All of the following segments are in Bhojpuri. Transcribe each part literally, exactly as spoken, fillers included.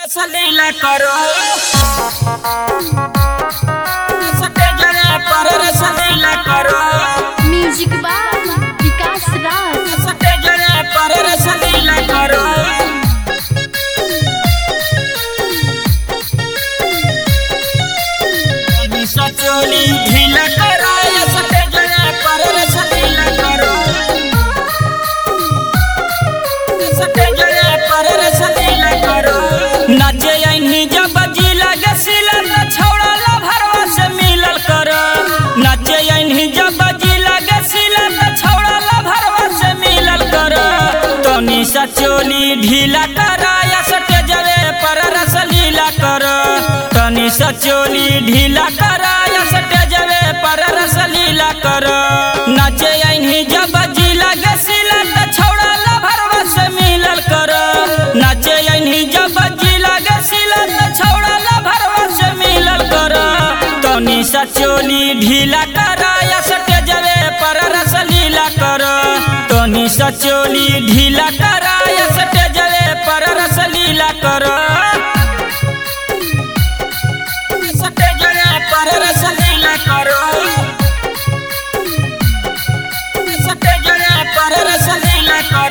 रसलीला करो सटे जरा पर रसलीला करो म्यूजिक बाय विकास राज। सटे जरा पर रसलीला करो सचोली ढीला करो सटे जरा पर रसलीला करो सटे जरा पर रसलीला करो नाचे आइनी जब जी लगे सिलल छौड़ा ला भरवा से मिलल कर नाचे आइनी जब जी लगे सिलल छौड़ा ला भरवा से मिलल कर तनी सचोली ढीला कर या सटे जरे पर रसलीला कर तनी सचोली ढीला कर या सटे जरे पर रसलीला कर नाचे आइनी जब जी लगे सिलल छौड़ा ला भरवा से मिलल कर नाचे आइनी जब जी लगे सिलल छौड़ा ला भरवा से मिलल कर तनी सचोली ढीला कर या सटे जरे पर रसलीला कर तनी सचोली ढीला कर या सटे जरे पर रसलीला कर सटे जरे पर रसलीला कर सटे जरे पर रसलीला कर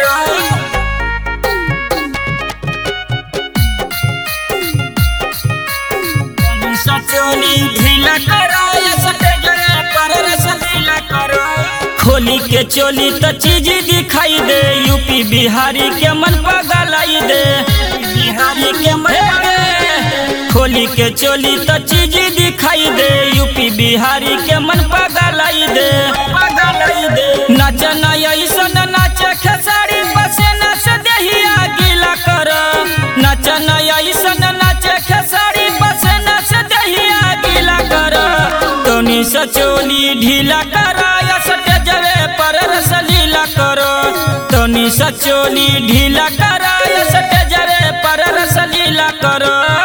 सचोली ढीला करो या सटे जरा पर रसलीला करो खोली के चोली तो चीज दिखाई दे यूपी बिहारी के मन पगलाई दे बिहारी के मन खोली के चोली तो चीज दिखाई दे यूपी बिहारी के मन पगलाई दे पगलाई दे नाच नया ऐसन नाच खेसारी पसेना से देहिया गीला कर नाच नया ऐसन नाच खेसारी पसेना से देहिया गीला कर तनी सचोली ढीला कर या सटे जरे पर रसलीला कर तनी सचोली ढीला कर या सटे जरे पर रसलीला कर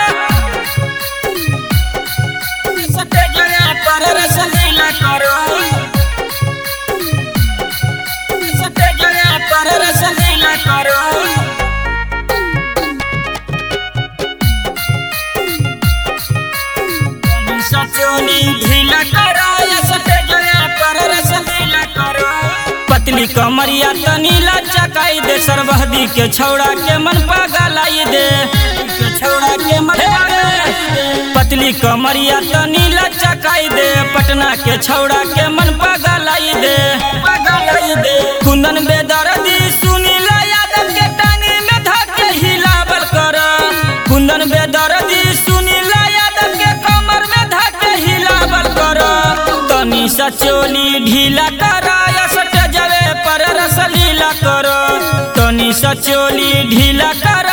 सटे जरे पर रसलीला कर सटे जरे पर रसलीला कर सचोली ढीला करो या सटे जरा पर रसलीला करो पतली कमरिया तनी लचकाई दे सरबहदी के छौड़ा के मन पगलाई दे छौड़ा के मन पतली कमरिया तनी लचकाई दे पटना के छौड़ा के मन पगलाई दे पगलाई दे कुंदन बेदर्दी सुनीला यादव के टांगे में धके हिलावल कर कुंदन बेदर्दी सुनीला यादव के कमर में धके हिलावल कर तनी सचोली ढीला कर या सटे जरे पर रसलीला कर तनी सचोली ढीला कर